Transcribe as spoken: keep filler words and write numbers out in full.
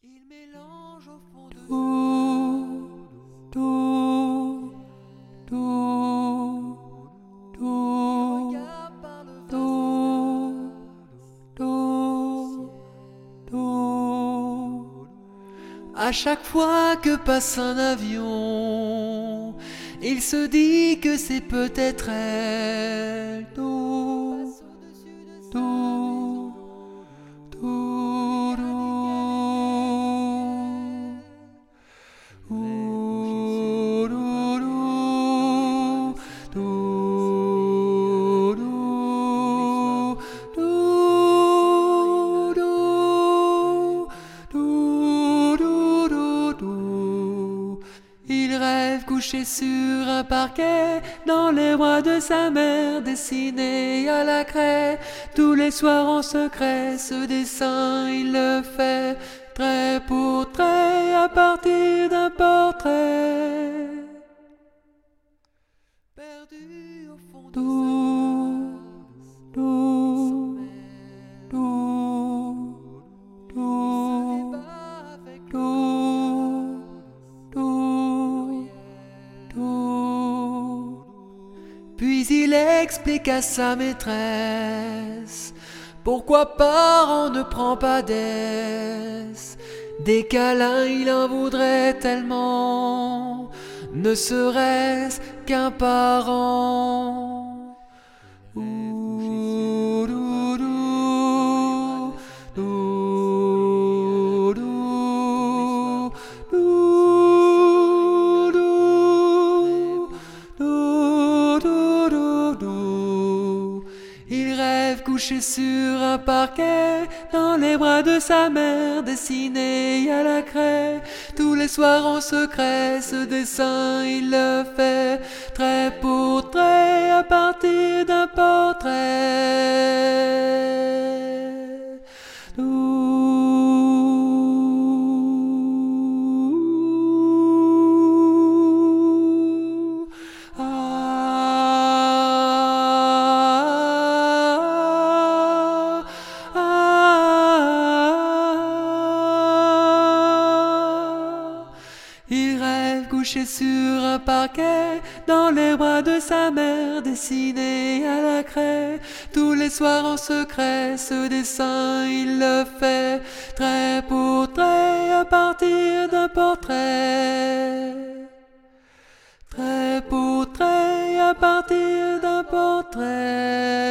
Il mélange au fond de Do, do, do, do, regarde par le do, do, do. À chaque fois que passe un avion, il se dit que c'est peut-être elle. Do, do, do, do. Ooh, do, do, do, do, do, do, do, do, do. Il rêve couché sur un parquet, dans les bras de sa mère, dessiné à la craie. Tous les soirs en secret, ce dessin il le fait, trait pour trait, à partir d'un portrait. Perdu au fond de Do, do, do, do, do, do, do. Puis il explique à sa maîtresse pourquoi parent ne prend pas d'aise. Des câlins il en voudrait tellement, ne serait-ce qu'un parent. Ooh, do, do, do, do, do, do, do, do, do. Il rêve couché sur un parquet, dans les bras de sa mère, dessiné à la craie. Tous les soirs en secret, ce dessin il le fait, trait pour trait, à partir d'un portrait. Ooh, ah, ah. Il rêve couché sur un parquet, dans les bras de sa mère, dessiné à la craie. Tous les soirs en secret, ce dessin il le fait, trait pour trait, à partir d'un portrait. Trait pour trait, à partir d'un portrait.